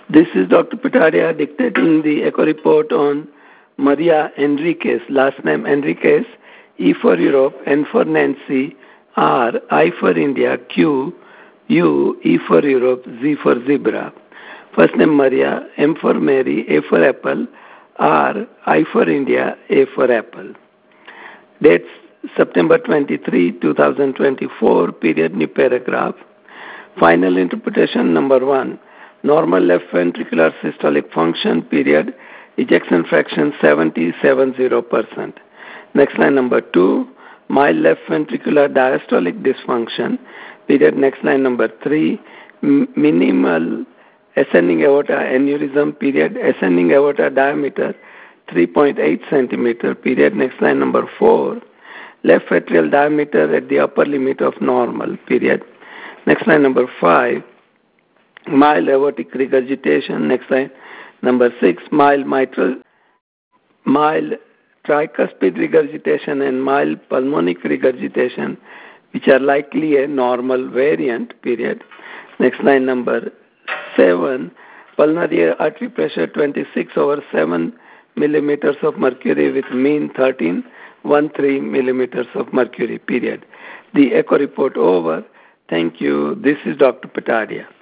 This is Dr. Pitadia dictating the echo report on Maria Enriquez, last name Enriquez, E for Europe, N for Nancy, R, I for India, Q, U, E for Europe, Z for Zebra. First name Maria, M for Mary, A for Apple, R, I for India, A for Apple. Dates September 23, 2024, period new paragraph. Final interpretation number 1. Normal left ventricular systolic function, period, ejection fraction 70%. Next line number 2, mild left ventricular diastolic dysfunction, period. Next line number 3, minimal ascending aorta aneurysm, period, ascending aorta diameter 3.8 centimeter, period. Next line number 4, left atrial diameter at the upper limit of normal, period. Next line number 5, mild aortic regurgitation. Next line number 6, mild tricuspid regurgitation and mild pulmonic regurgitation, which are likely a normal variant, period. Next line number 7, pulmonary artery pressure 26/7 millimeters of mercury with mean 13 millimeters of mercury, period. The echo report over. Thank you. This is Dr. Pitadia.